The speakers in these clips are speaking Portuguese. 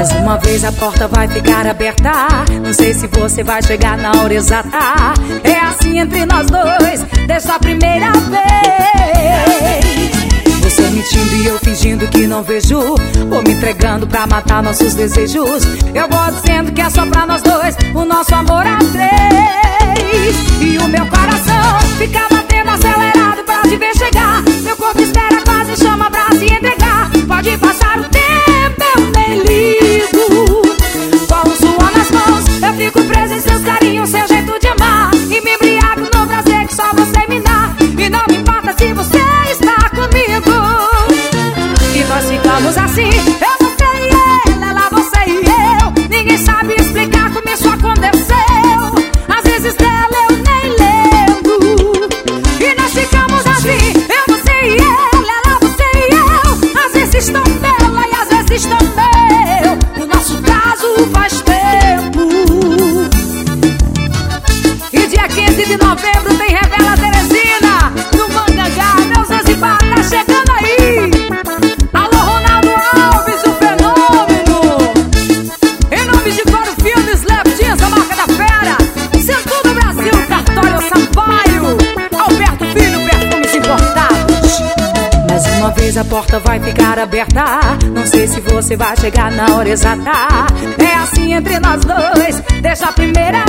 Mais uma vez a porta vai ficar aberta. Não sei se você vai chegar na hora exata. É assim entre nós dois, desde a primeira vez. Você mentindo e eu fingindo que não vejo. Vou me entregando pra matar nossos desejos. Eu vou dizendo que é só pra nós dois, o nosso amor a três. E o meu coração fica batendo acelerado pra te ver chegar. Meu corpo espera, quase chama pra se entregar. Pode passar o tempo, eu nem ligo. Com o suor nas mãos, eu fico presa em seus carinhos, seu jeito de amar. E me embriago no prazer que só você me dá. E não me importa se você está comigo. E nós ficamos assim, eu, você e ela, você e eu. Ninguém sabe explicar como isso aconteceu. Às vezes dela eu nem lembro. E nós ficamos assim, eu, você e ela, você e eu. Às vezes estão dela e às vezes estão meu. O nosso caso faz tempo. E dia 15 de novembro tem Revela Teresina no Mangangá, meu Zanzibar tá chegando aí. Alô Ronaldo Alves, o fenômeno. Em nome de Coro Filmes, Léo Dias, a marca da fera. Centro do Brasil, Cartório Sampaio, Alberto Filho, perfumes importados. Mais uma vez a porta vai ficar aberta. Não sei se você vai chegar na hora exata. É assim entre nós dois, desde a primeira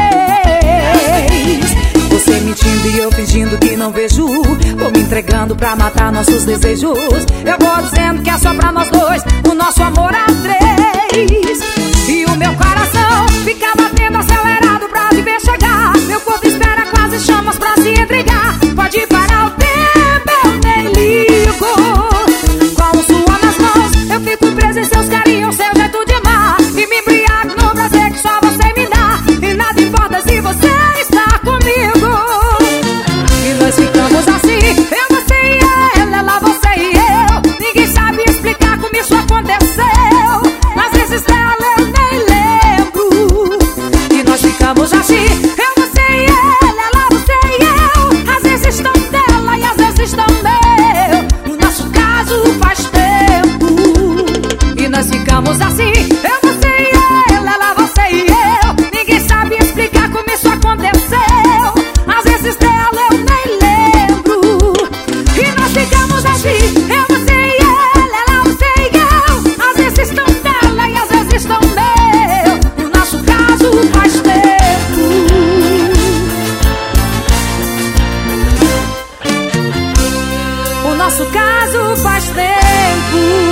vez. Você mentindo e eu fingindo que não vejo. Vou me entregando pra matar nossos desejos. Eu vou dizendo que é só pra nós dois, o nosso amor a três. E o meu coração fica batendo acelerado pra te ver chegar. Meu corpo espera, quase chamas pra se entregar. Pode parar o tempo, eu nem ligo. Com o suor nas mãos, eu fico presa em seus carinhos, seu jeito de amar. E me embriago no prazer que só você me dá. E nada importa se você está comigo. E nós ficamos assim, eu, você e ela, você e eu. Ninguém sabe explicar como isso aconteceu. Às vezes dela eu nem lembro. E nós ficamos assim, eu, você e ela, você e eu. Às vezes estão dela e às vezes estão meu. O nosso caso faz tempo. E nós ficamos assim, eu, você e ela, você e eu. Ninguém sabe explicar como isso aconteceu. Às vezes dela eu nem lembro. E nós ficamos assim, eu, você e ela, você e eu. Às vezes estão dela e às vezes estão meu. O nosso caso faz tempo. O nosso caso faz tempo.